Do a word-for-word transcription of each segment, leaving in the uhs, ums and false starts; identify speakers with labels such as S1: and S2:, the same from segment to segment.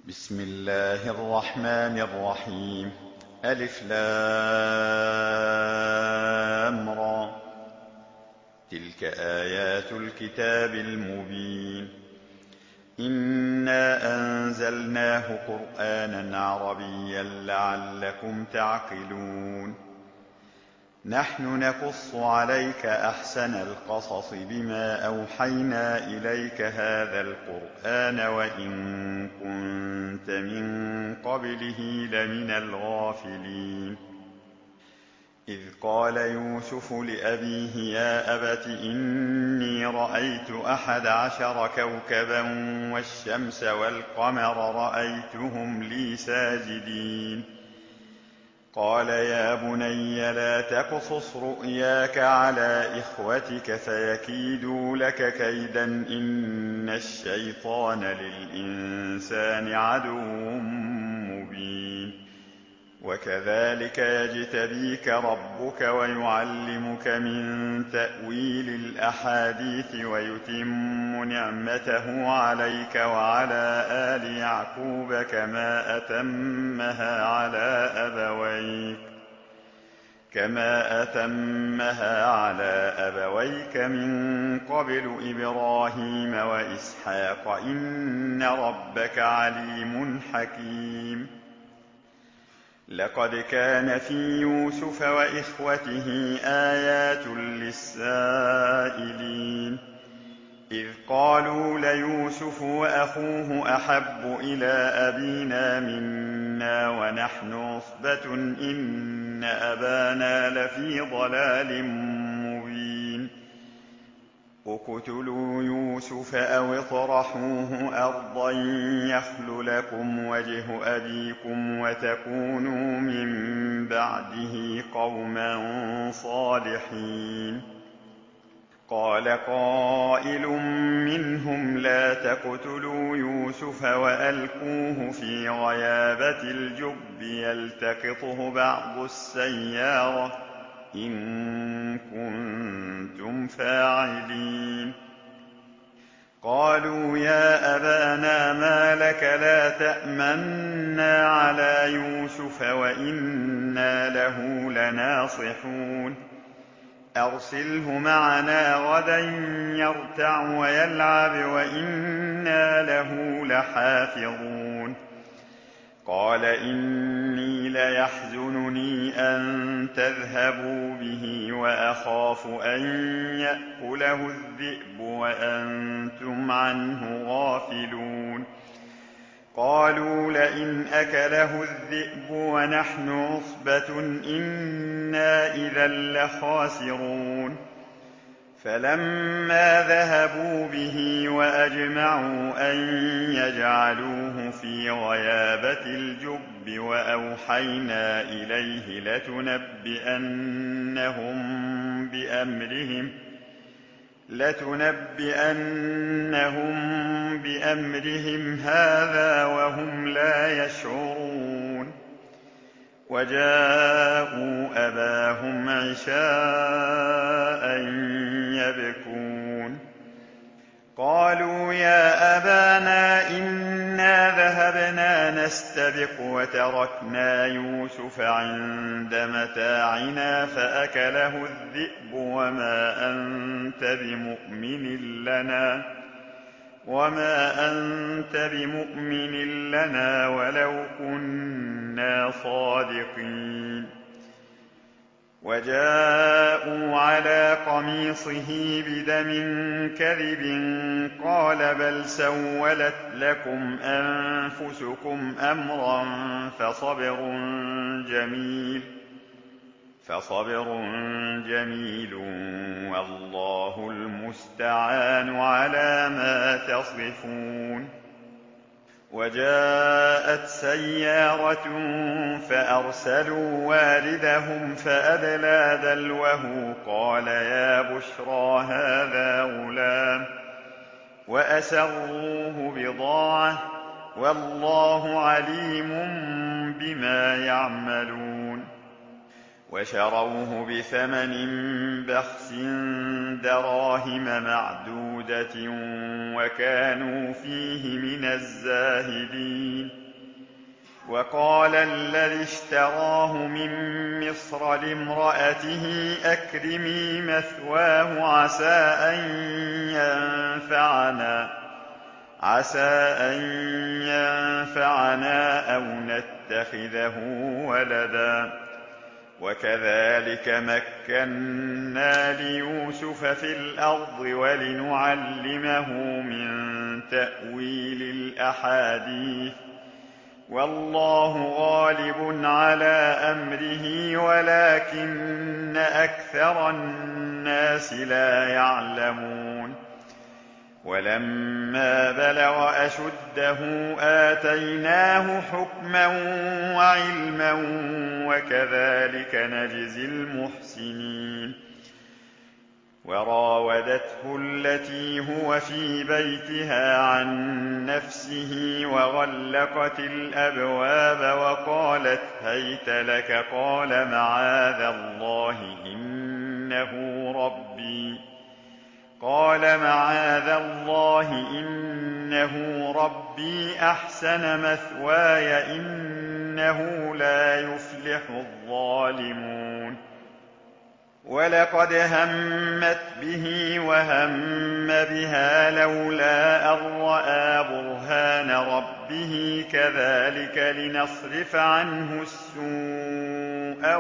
S1: بسم الله الرحمن الرحيم. ألف لام را. تلك آيات الكتاب المبين. إنا أنزلناه قرآنا عربيا لعلكم تعقلون. نحن نقص عليك أحسن القصص بما أوحينا إليك هذا القرآن وإن كنت من قبله لمن الغافلين. إذ قال يوسف لأبيه يا أبت إني رأيت أحد عشر كوكبا والشمس والقمر رأيتهم لي ساجدين. قال يا بني لا تقصص رؤياك على إخوتك فيكيدوا لك كيدا إن الشيطان للإنسان عدو مبين. وكذلك يجتبيك ربك ويعلمك من تأويل الأحاديث ويتم نعمته عليك وعلى آل يعقوب كما أتمها على أبويك كما أتمها على أبويك من قبل إبراهيم وإسحاق إن ربك عليم حكيم. لقد كان في يوسف وإخوته آيات للسائلين. إذ قالوا ليوسف وأخوه أحب إلى أبينا منا ونحن عصبة إن أبانا لفي ضلال مبين. اقتلوا يوسف أو اطرحوه أرضا يخل لكم وجه أبيكم وتكونوا من بعده قوما صالحين. قال قائل منهم لا تقتلوا يوسف وألقوه في غيابة الجب يلتقطه بعض السيارة إن كنتم فاعلين. قالوا يا أبانا ما لك لا تأمنا على يوسف وإنا له لناصحون. أرسله معنا غدا يرتع ويلعب وإنا له لحافظون. قال إني ليحزنني أن تذهبوا به وأخاف أن يأكله الذئب وأنتم عنه غافلون. قالوا لئن أكله الذئب ونحن عصبة إنا إذا لخاسرون. فلما ذهبوا به وأجمعوا أن يجعلوه في غيابة الجب وأوحينا إليه لتنبئنهم بأمرهم لتنبئنهم بأمرهم هذا وهم لا يشعرون. وجاءوا أباهم عشاء يبكون. قالوا يا أبانا إنا ذهبنا نستبق وتركنا يوسف عند متاعنا فأكله الذئب وما أنت بمؤمن لنا وما أنت بمؤمن لنا ولو كنا صادقين. وجاءوا على قميصه بدم كذب قال بل سولت لكم أنفسكم أمرا فصبر جميل فصبر جميل والله المستعان على ما تصفون. وجاءت سيارة فأرسلوا واردهم فأدلى دلوه قال يا بشرى هذا غلام وأسروه بضاعة والله عليم بما يعملون. وشروه بثمن بخس دراهم معدودة وكانوا فيه من الزاهدين. وقال الذي اشتراه من مصر لامرأته أكرمي مثواه عسى أن ينفعنا عسى أن ينفعنا أو نتخذه ولدا وكذلك مكنا ليوسف في الأرض ولنعلمه من تأويل الأحاديث والله غالب على أمره ولكن أكثر الناس لا يعلمون ولما بلغ أشده آتيناه حكما وعلما وكذلك نجزي المحسنين وراودته التي هو في بيتها عن نفسه وغلقت الأبواب وقالت هيت لك قال معاذ الله إنه ربي قال معاذ الله إنه ربي أحسن مثواي إنه لا يفلح الظالمون ولقد همت به وهم بها لولا أن رأى برهان ربه كذلك لنصرف عنه السوء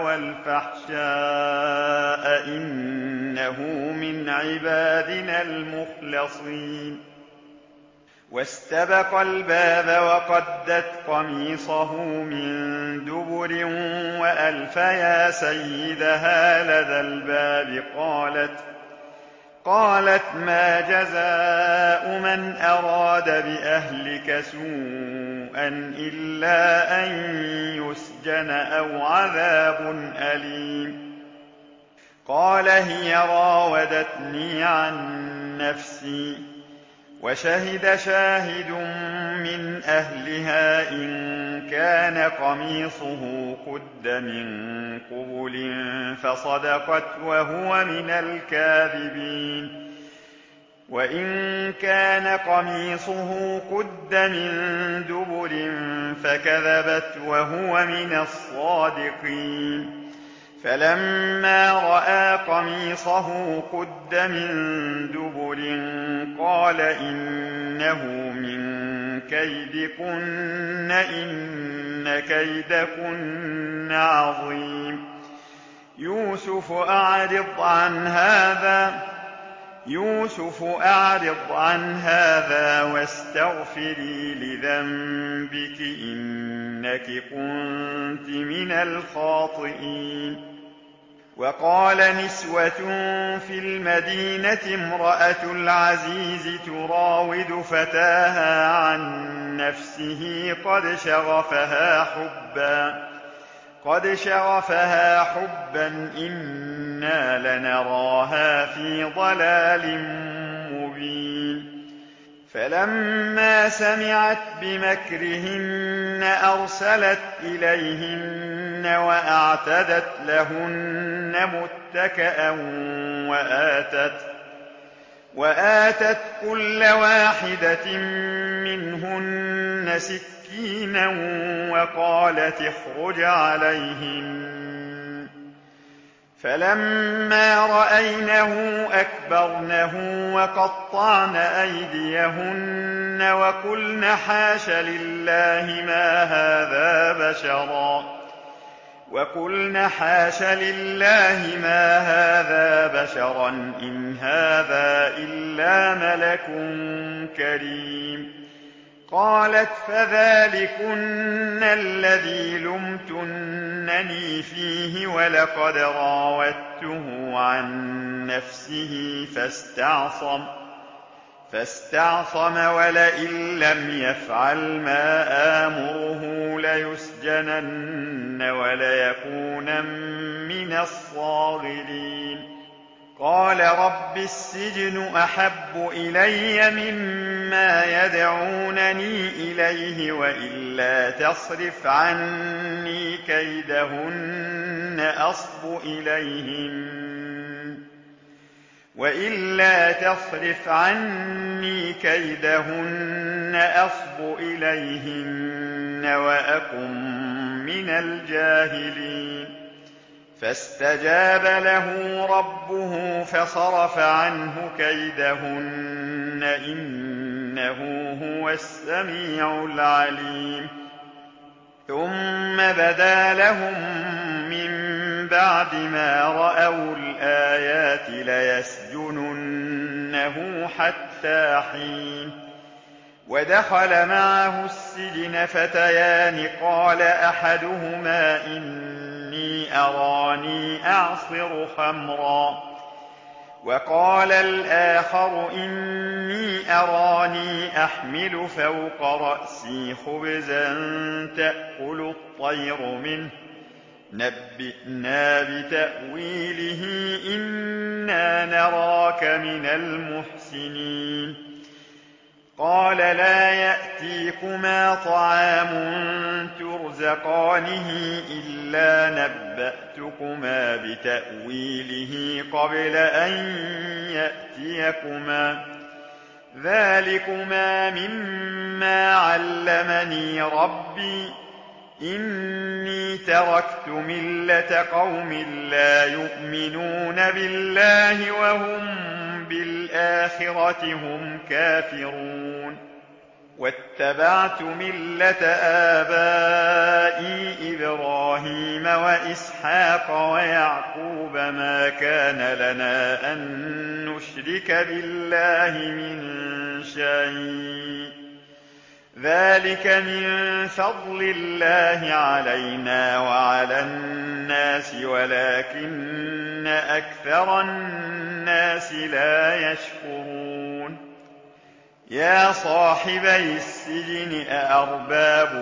S1: والفحشاء إنه من عبادنا المخلصين واستبق الباب وقدت قميصه من دبر وألف يا سيدها لدى الباب قالت قالت ما جزاء من أراد بأهلك سوءا إلا أن يسجن أو عذاب أليم قال هي راودتني عن نفسي وشهد شاهد من أهلها إن كان قميصه قد من قبل فصدقت وهو من الكاذبين وإن كان قميصه قد من دبر فكذبت وهو من الصادقين فلما رأى قميصه قد من دبر قال إنه من كيدكن إن كيدكن عظيم يوسف أعرض عن هذا يوسف أعرض عن هذا واستغفري لذنبك إنك كنت من الخاطئين وقال نسوة في المدينة امرأة العزيز تراود فتاها عن نفسه قد شغفها حبا قد شغفها حبا إنا لنراها في ضلال مبين فلما سمعت بمكرهن أرسلت إليهن وأعتدت لهن متكئا وآتت وآتت كل واحدة منهن سكينا وقالت اخرج عليهن فلما رأينه أكبرنه وقطعن أيديهن وقلن حاش لله ما هذا بشرا وقلن حاش لله ما هذا بشرا إن هذا إلا ملك كريم قالت فذلكن الذي لمتنني فيه ولقد راودته عن نفسه فاستعصم فاستعصم ولئن لم يفعل ما آمره ليسجنن وليكونا من الصاغرين قال رب السجن أحب إلي مما يدعونني إليه وإلا تصرف عني كيدهن أصب إليهن وإلا تصرف عني كيدهن أصب إليهن وأكن من الجاهلين فاستجاب له ربه فصرف عنه كيدهن إنه هو السميع العليم ثم بدا لهم من بعد ما رأوا الآيات ليسجننه حتى حين ودخل معه السجن فتيان قال أحدهما إني أراني أعصر خمرا وقال الآخر إني أراني أحمل فوق رأسي خبزا تأكل الطير منه نبئنا بتأويله إنا نراك من المحسنين قال لا يأتيكما طعام ترزقانه إلا نبأتكما بتأويله قبل أن يأتيكما ذلكما مما علمني ربي إني تركت ملة قوم لا يؤمنون بالله وهم بالآخرة هم كافرون واتبعت ملة آبائي إبراهيم وإسحاق ويعقوب ما كان لنا أن نشرك بالله من شيء ذلك من فضل الله علينا وعلى الناس ولكن أكثر الناس لا يشكرون يا صاحبي السجن أأرباب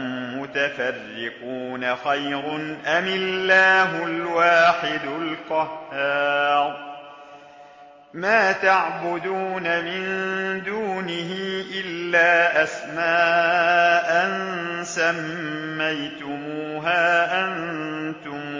S1: متفرقون خير أم الله الواحد القهار ما تعبدون من دونه إلا أسماء سميتموها أنتم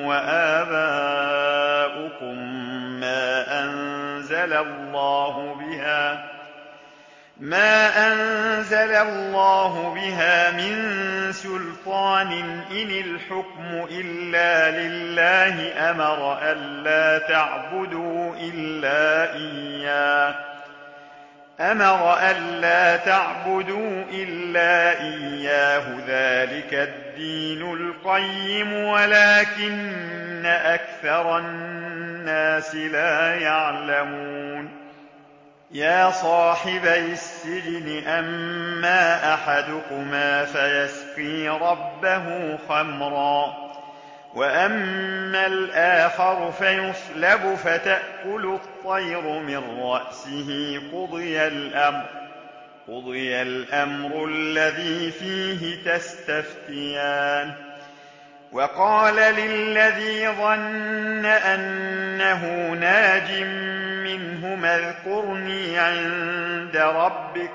S1: وآباؤكم ما أنزل الله بها ما أنزل الله بها من سلطان إن الحكم إلا لله أمر ألا تعبدوا إلا إياه أمر ألا تعبدوا إلا إياه ذلك الدين القيم ولكن أكثر الناس لا يعلمون يا صاحبي السجن أما أحدكما فيسقي ربه خمرا وأما الآخر فيصلب فتأكل الطير من رأسه قضي الأمر قضي الأمر الذي فيه تستفتيان وقال للذي ظن أنه ناج منهما اذكرني عند ربك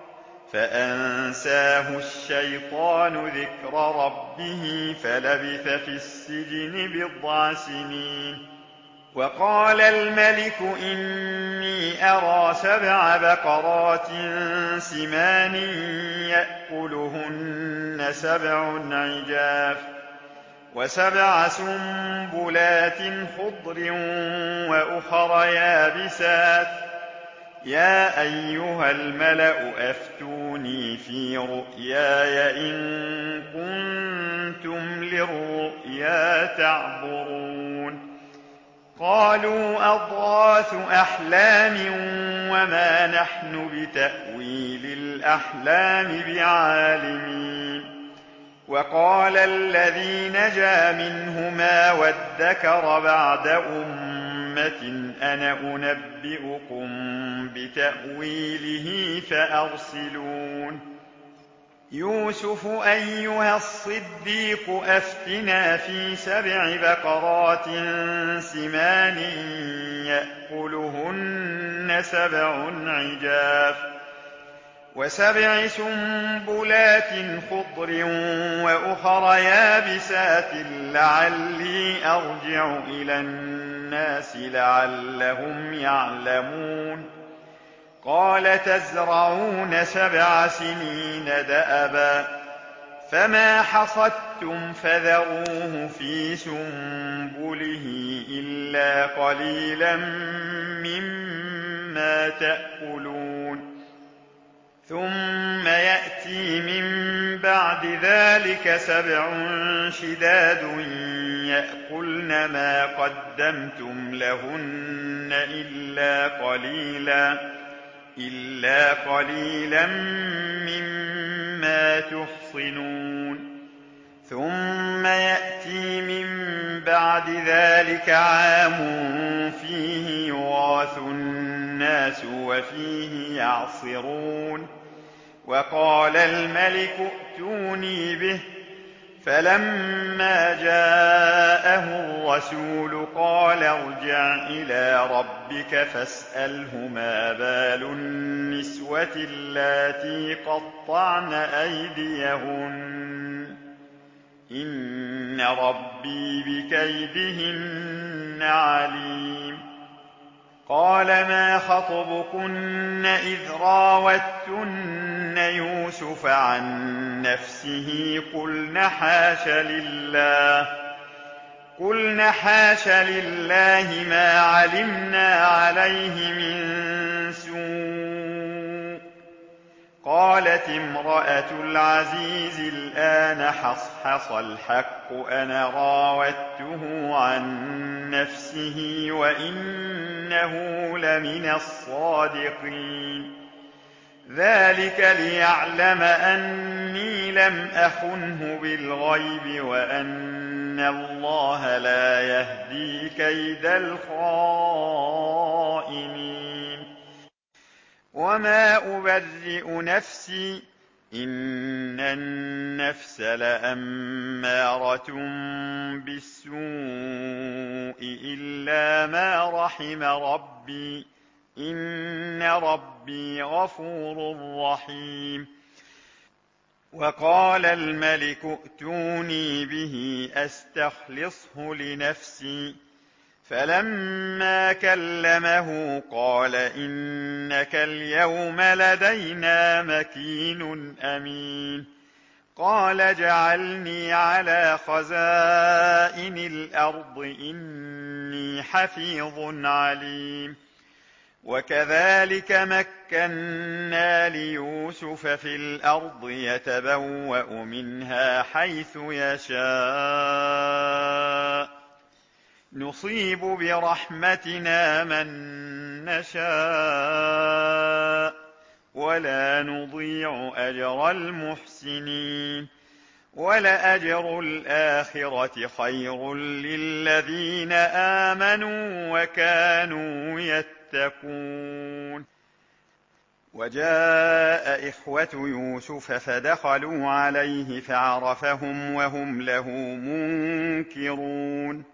S1: فأنساه الشيطان ذكر ربه فلبث في السجن بضع سنين وقال الملك إني أرى سبع بقرات سمان يأكلهن سبع عجاف وسبع سنبلات خضر وأخر يابسات يا أيها الملأ أفتوني في رؤياي إن كنتم للرؤيا تعبرون قالوا أضغاث أحلام وما نحن بتأويل الأحلام بعالمين وقال الذي نجا منهما وادكر بعد أمة أنا أنبئكم بتأويله فأرسلون يوسف أيها الصديق أفتنا في سبع بقرات سمان يأكلهن سبع عجاف وسبع سنبلات خضر وأخر يابسات لعلي أرجع إلى الناس لعلهم يعلمون قال تزرعون سبع سنين دأبا فما حصدتم فذروه في سنبله إلا قليلا مما تأكلون ثم يأتي من بعد ذلك سبع شداد يأكلن ما قدمتم لهن إلا قليلا إلا قليلا مما تحصنون ثم يأتي من بعد ذلك عام فيه يغاث الناس وفيه يعصرون وقال الملك ائتوني به فلما جاءه الرسول قال ارجع إلى ربك فاسأله ما بال النسوة اللاتي قطعن أيديهن إن ربي بكيدهن عليم قال ما خطبكن إذ راوتن يوسف عن نفسه قلن حاش لله قلن حاش لله ما علمنا عليه من سوء قالت امرأة العزيز الآن حصحص الحق أنا راودته عن نفسه وإنه لمن الصادقين ذلك ليعلم أني لم أخنه بالغيب وأن الله لا يهدي كيد الخائنين وما أبرئ نفسي إن النفس لأمارة بالسوء إلا ما رحم ربي إن ربي غفور رحيم وقال الملك ائتوني به أستخلصه لنفسي فلما كلمه قال إنك اليوم لدينا مكين أمين قال اجعلني على خزائن الأرض إني حفيظ عليم وكذلك مكنا ليوسف في الأرض يتبوأ منها حيث يشاء نصيب برحمتنا من نشاء ولا نضيع أجر المحسنين ولأجر الآخرة خير للذين آمنوا وكانوا يتقون وجاء إخوة يوسف فدخلوا عليه فعرفهم وهم له منكرون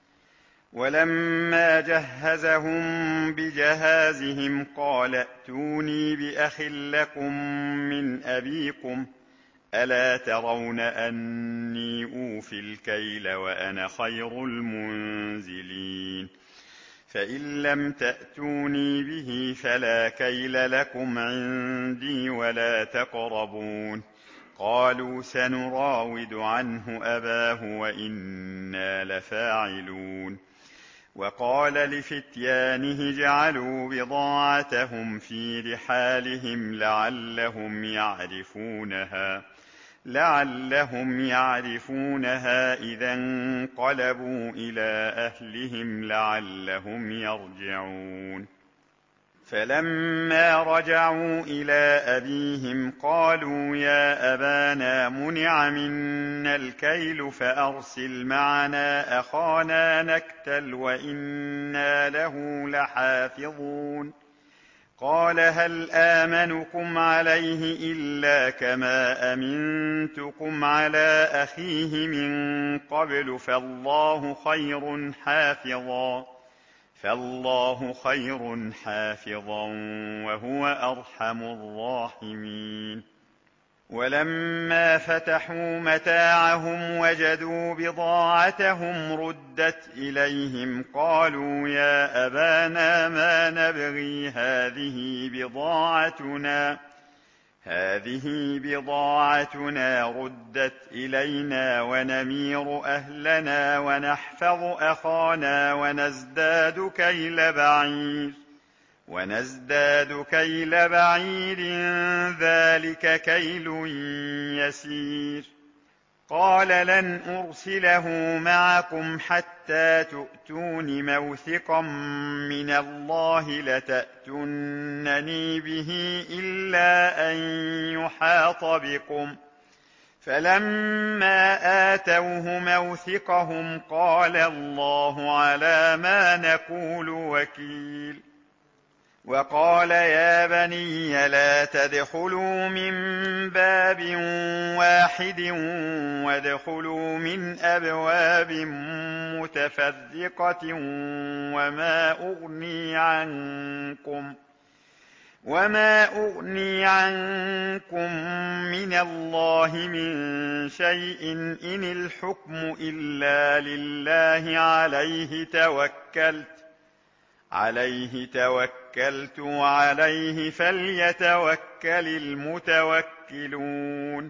S1: ولما جهزهم بجهازهم قال ائتوني بأخ لكم من أبيكم ألا ترون أني أوفي الكيل وأنا خير المنزلين فإن لم تأتوني به فلا كيل لكم عندي ولا تقربون قالوا سنراود عنه أباه وإنا لفاعلون وقال لفتيانه اجعلوا بضاعتهم في رحالهم لعلهم يعرفونها لعلهم يعرفونها إذا انقلبوا إلى أهلهم لعلهم يرجعون فلما رجعوا إلى أبيهم قالوا يا أبانا منع منا الكيل فأرسل معنا أخانا نكتل وإنا له لحافظون قال هل آمنكم عليه إلا كما أمنتكم على أخيه من قبل فالله خير حافظا فالله خير حافظا وهو أرحم الراحمين ولما فتحوا متاعهم وجدوا بضاعتهم ردت إليهم قالوا يا أبانا ما نبغي هذه بضاعتنا هذه بضاعتنا ردت إلينا ونمير أهلنا ونحفظ أخانا ونزداد كيل بعير ونزداد كيل بعير ذلك كيل يسير. قال لن أرسله معكم حتى تؤتون موثقا من الله لتأتونني به إلا أن يحاط بكم. فلما آتوه موثقهم قال الله على ما نقول وكيل. وقال يا بني لا تدخلوا من باب واحد وادخلوا من أبواب متفرقة وما أغني عنكم وما أغني عنكم من الله من شيء إن الحكم إلا لله عليه توكلت عليه توكلت وعليه فليتوكل المتوكلون.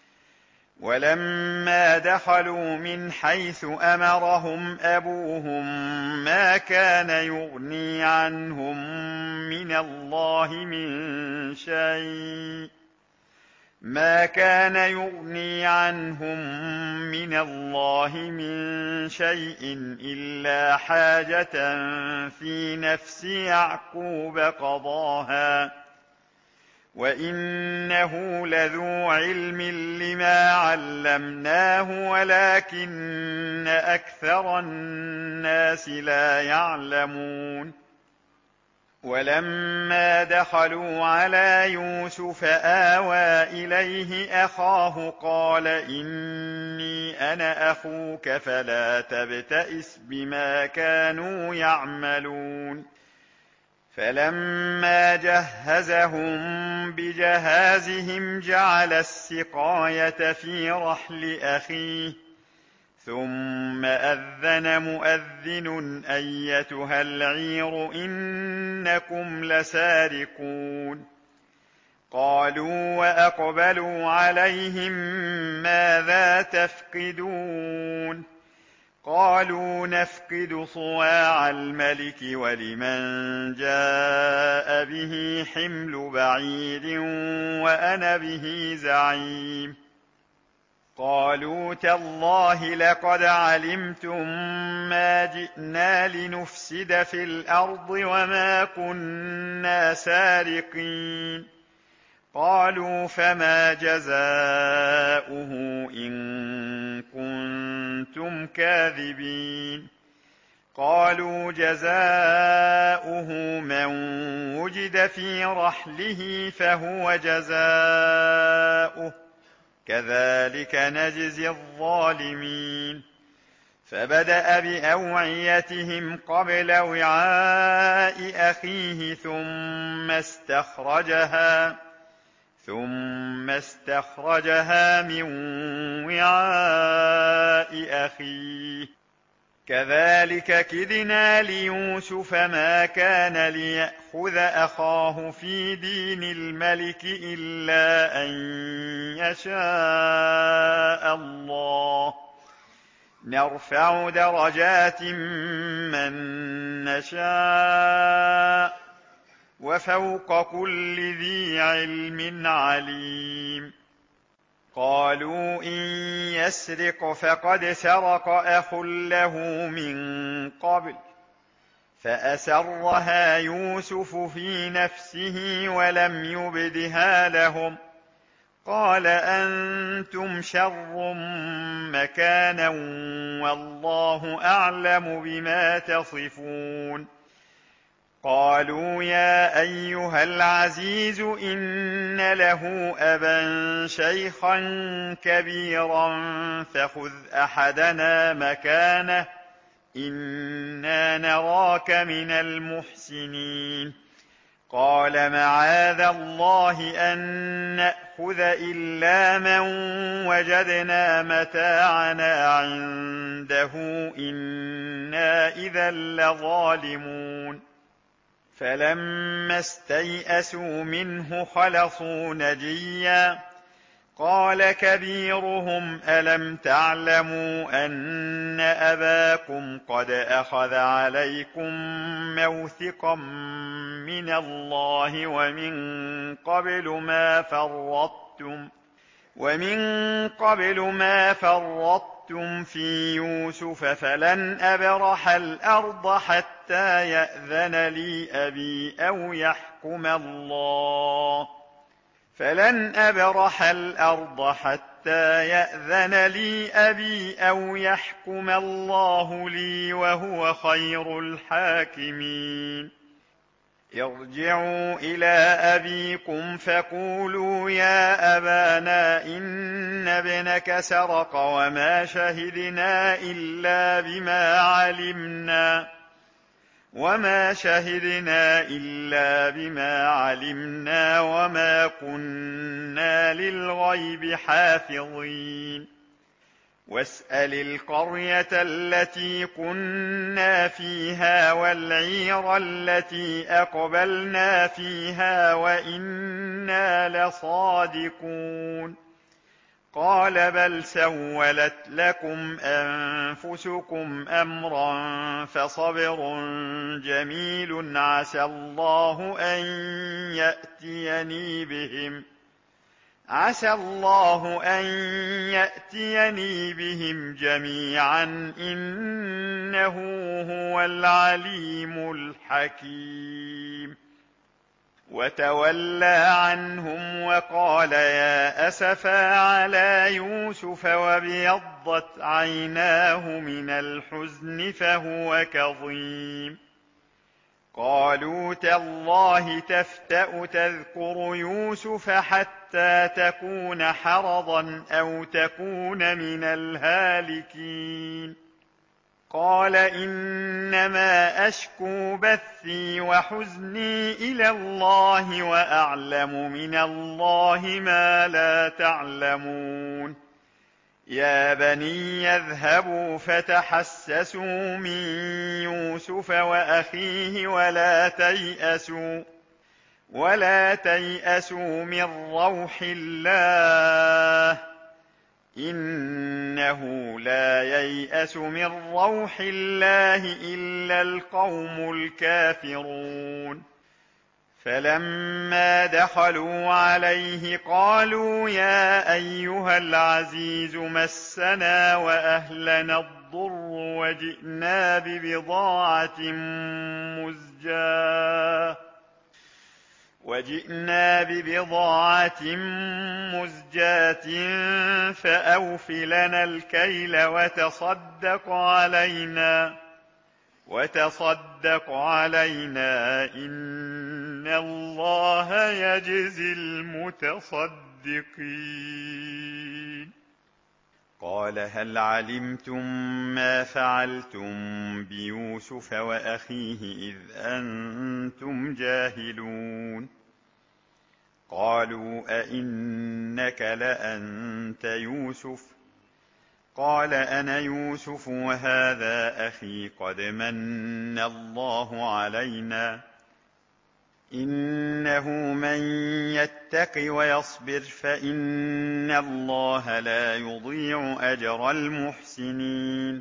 S1: ولما دخلوا من حيث أمرهم أبوهم ما كان يغني عنهم من الله من شيء ما كان يغني عنهم من الله من شيء إلا حاجة في نفس يعقوب قضاها وإنه لذو علم لما علمناه ولكن أكثر الناس لا يعلمون. ولما دخلوا على يوسف آوى إليه أخاه قال إني أنا أخوك فلا تبتئس بما كانوا يعملون. فلما جهزهم بجهازهم جعل السقاية في رحل أخيه ثم أذن مؤذن أيتها العير إنكم لسارقون. قالوا وأقبلوا عليهم ماذا تفقدون قالوا نفقد صواع الملك ولمن جاء به حمل بعير وأنا به زعيم. قالوا تالله لقد علمتم ما جئنا لنفسد في الأرض وما كنا سارقين. قالوا فما جزاؤه إن كنتم كاذبين. قالوا جزاؤه من وجد في رحله فهو جزاؤه كذلك نجزي الظالمين. فبدأ بأوعيتهم قبل وعاء أخيه ثم استخرجها ثم استخرجها من وعاء أخيه كذلك كدنا ليوسف ما كان ليأخذ أخاه في دين الملك إلا أن يشاء الله نرفع درجات من نشاء وفوق كل ذي علم عليم. قالوا إن يسرق فقد سرق أخ له من قبل فأسرها يوسف في نفسه ولم يبدها لهم. قال أنتم شر مكانا والله أعلم بما تصفون. قالوا يا أيها العزيز إن له أبا شيخا كبيرا فخذ أحدنا مكانه إنا نراك من المحسنين. قال معاذ الله أن نأخذ إلا من وجدنا متاعنا عنده إنا إذا لظالمون. فلما استيئسوا منه خلصوا نجيا قال كبيرهم ألم تعلموا أن أباكم قد أخذ عليكم موثقا من الله ومن قبل ما فرطتم ومن قبل ما فرطتم في يوسف فلن أبرح الأرض حتى يأذن لي أبي أو يحكم الله فلن أبرح الأرض حتى يأذن لي أبي أو يحكم الله لي وهو خير الحاكمين ارجعوا إلى أبيكم فقولوا يا أبانا إن ابنك سرق وما شهدنا إلا بما علمنا وما شهدنا إلا بما علمنا وما كنا للغيب حافظين واسأل القرية التي كنا فيها والعير التي أقبلنا فيها وإنا لصادقون قال بل سولت لكم أنفسكم أمرا فصبر جميل عسى الله أن يأتيني بهم عسى الله أن يأتيني بهم جميعا إنه هو العليم الحكيم وتولى عنهم وقال يا أسفا على يوسف وابيضت عيناه من الحزن فهو كظيم قالوا تالله تفتأ تذكر يوسف حتى تكون حرضا أو تكون من الهالكين قال إنما أشكو بثي وحزني إلى الله وأعلم من الله ما لا تعلمون يا بني اذهبوا فتحسسوا من يوسف وأخيه ولا تيأسوا ولا تيأسوا من روح الله إنه لا ييأس من روح الله إلا القوم الكافرون فلما دخلوا عليه قالوا يا أيها العزيز مسنا وأهلنا الضر وجئنا ببضاعة مزجاة وجئنا ببضاعة مزجاة فأوف لنا الكيل وتصدق علينا وتصدق علينا إن الله يجزي المتصدقين قال هل علمتم ما فعلتم بيوسف وأخيه إذ أنتم جاهلون قالوا أئنك لأنت يوسف قال أنا يوسف وهذا أخي قد من الله علينا إنه من يتق ويصبر فإن الله لا يضيع أجر المحسنين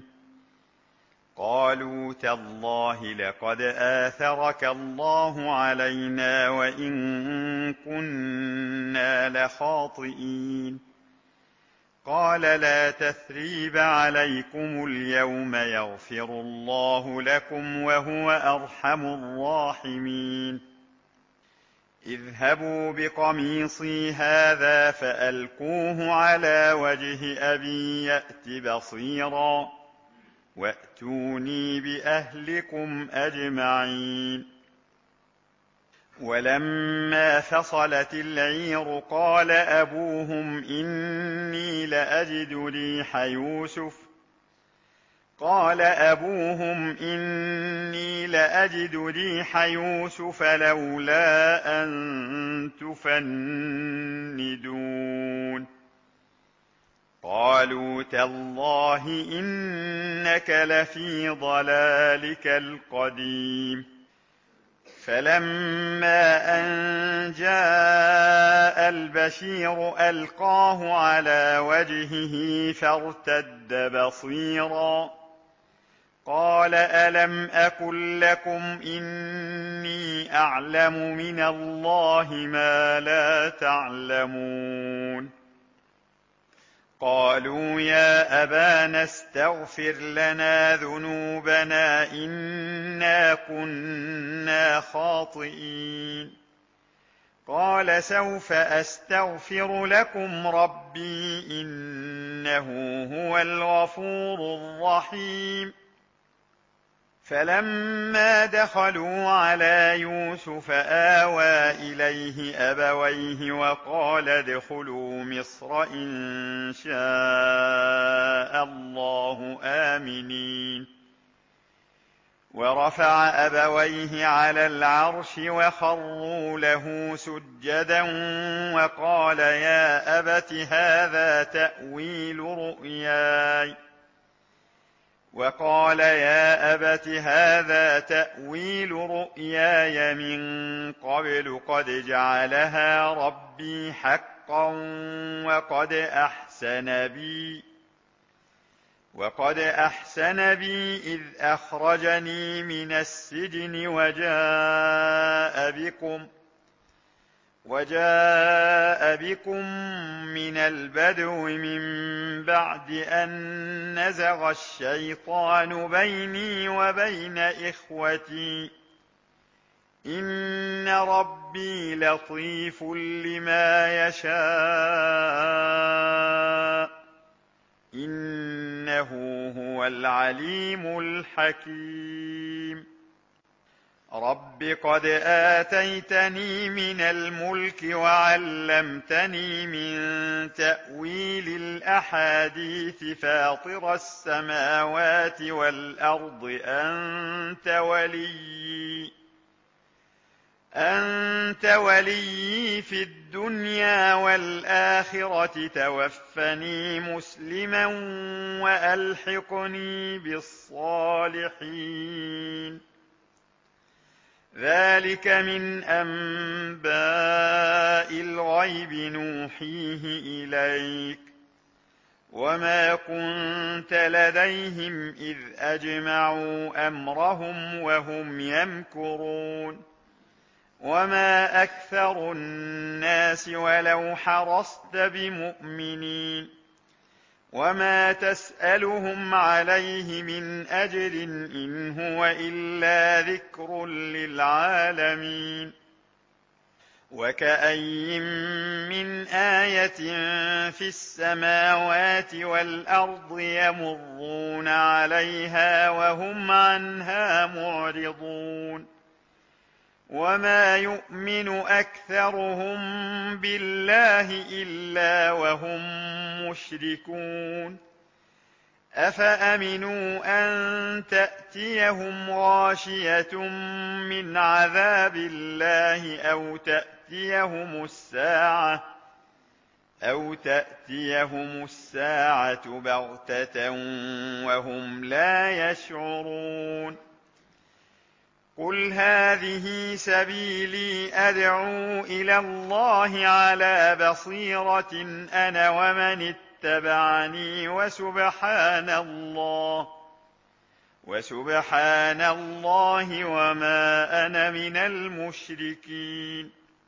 S1: قالوا تالله لقد آثرك الله علينا وإن كنا لخاطئين قال لا تثريب عليكم اليوم يغفر الله لكم وهو أرحم الراحمين اذهبوا بقميصي هذا فألقوه على وجه أبي يأت بصيرا وأتوني بأهلكم أجمعين ولما فصلت العير قال أبوهم إني لأجد ريح يوسف قال أبوهم إني لأجد ريح يوسف لولا أن تفندون قالوا تالله إنك لفي ضلالك القديم فلما أن جاء البشير ألقاه على وجهه فارتد بصيرا قال ألم أقل لكم إني أعلم من الله ما لا تعلمون قالوا يا أبانا استغفر لنا ذنوبنا إنا كنا خاطئين قال سوف أستغفر لكم ربي إنه هو الغفور الرحيم فلما دخلوا على يوسف آوى إليه أبويه وقال ادخلوا مصر إن شاء الله آمنين ورفع أبويه على العرش وخروا له سجدا وقال يا أبت هذا تأويل رؤياي وقال يا أبت هذا تأويل رؤياي من قبل قد جعلها ربي حقا وقد أحسن بي وقد أحسن بي إذ أخرجني من السجن وجاء بكم وجاء بكم من البدو من بعد أن نزغ الشيطان بيني وبين إخوتي إن ربي لطيف لما يشاء إنه هو العليم الحكيم رب قد آتيتني من الملك وعلمتني من تأويل الأحاديث فاطر السماوات والأرض أنت ولي أنت ولي في الدنيا والآخرة توفني مسلما وألحقني بالصالحين ذلك من أنباء الغيب نوحيه إليك وما كنت لديهم إذ أجمعوا أمرهم وهم يمكرون وما أكثر الناس ولو حرصت بمؤمنين وما تسألهم عليه من أجر إن هو إلا ذكر للعالمين وكأي من آية في السماوات والأرض يمرون عليها وهم عنها معرضون وما يؤمن أكثرهم بالله إلا وهم مشركون أفأمنوا أن تأتيهم غاشية من عذاب الله أو تأتيهم الساعة أو تأتيهم الساعة بغتة وهم لا يشعرون قل هذه سبيلي أدعو إلى الله على بصيرة أنا ومن اتبعني وسبحان الله وسبحان الله وما أنا من المشركين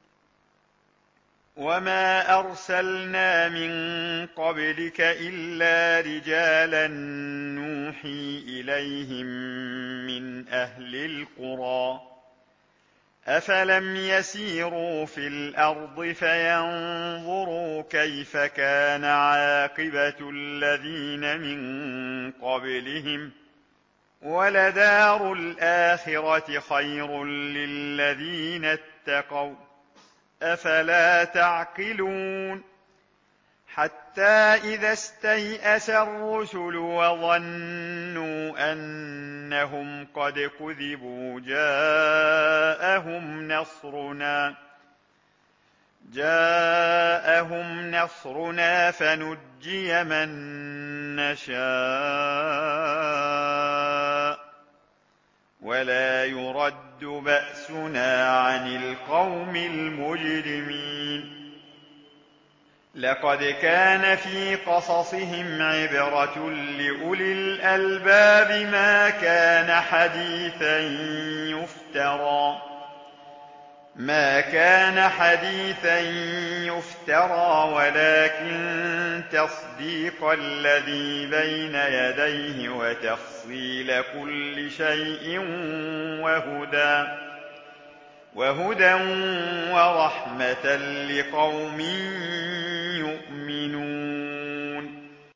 S1: وما أرسلنا من قبلك إلا رجالا نوحي إليهم من أهل القرى أفلم يسيروا في الأرض فينظروا كيف كان عاقبة الذين من قبلهم ولدار الآخرة خير للذين اتقوا أفلا تعقلون حتى إذا استيأس الرسل وظنوا أنهم قد كذبوا جاءهم نصرنا جاءهم نصرنا فنجي من نشاء ولا يرد بأسنا عن القوم المجرمين لقد كان في قصصهم عبرة لأولي الألباب ما كان حديثا يفترى ما كان حديثا يفترى ولكن تصديق الذي بين يديه وتفصيل كل شيء وهدى وهدى ورحمة لقوم يؤمنون